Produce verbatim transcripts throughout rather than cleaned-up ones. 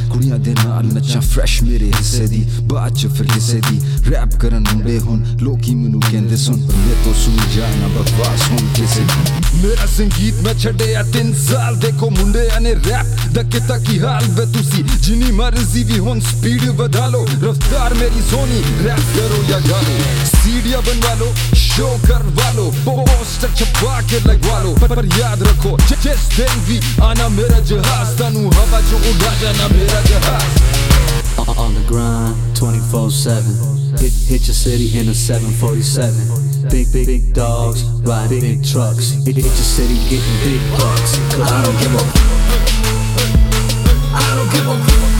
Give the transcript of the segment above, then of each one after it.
कुड़ियां दे नाल नच्चां फ्रैश मेरे हिस्से दी बाद च फिर किसे दी रैप करन मुंडे हुन लोकी मैनू कहंदे सुन पर मैं तो सुन जाए ना बकवास हुन किसे मेरा संगीत मैं छड्डेआ तीन साल देखो मुंडे ने रैप दा किता की हाल वे तुसी जिनी मर्जी भी हुन स्पीड बधा लो रफ्तार मेरी सोनी रैप करो या गालो सीडियां बनवा लो शो करवा लो पोस्टर छपवा के लगवा लो पर, पर याद रखो जिस दिन भी आना मेरा जहाज तानू हवा जो उड़ा जाना मेरा जहाज On the grind, twenty-four seven. Hit, hit your city in a seven forty-seven. Big, big, big dogs, ride big trucks. Hit, hit your city, getting big bucks. Cause I don't give a I don't give a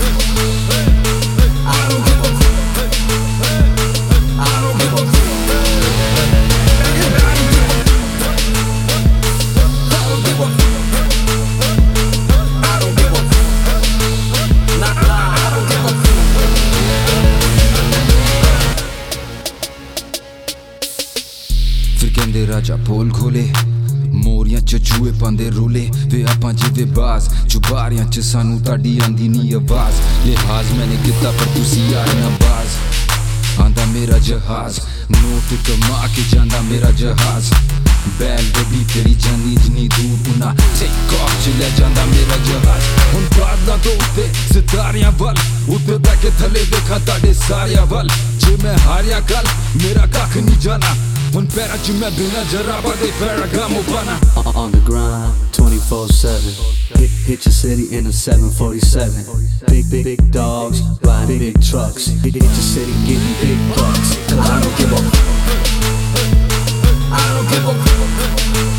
I don't give a I don't give a फिर कहंदे राजा पोल खोले मोरियां च चूहे पांदे रोले वे आपां जिवे बाज चुबारियां च सानू ताड़ी आंदी नी आवाज लिहाज मैंने किता पर तुसी यार ना बाज आंदा मेरा जहाज नोट कमा के जांदा मेरा जहाज बैल गड्डी तेरी जानी जिनी दूर उना टेक ऑफ च ले जांदा मेरा जहाज हुन बादलां तो उत्ते सितारियां वल उत्ते बैठ के थले देखा ताड़े सारियां वल जे मैं हारिया कल मेरा कख नहीं जाना हुन पैरां च मैं बिना जराबा दे Ferragamo bana On the grind, twenty-four seven. Hit, hit your city in a seven forty-seven. Big, big, big dogs, ride big trucks. Hit, hit your city, getting big bucks. Cause I don't give a I don't give a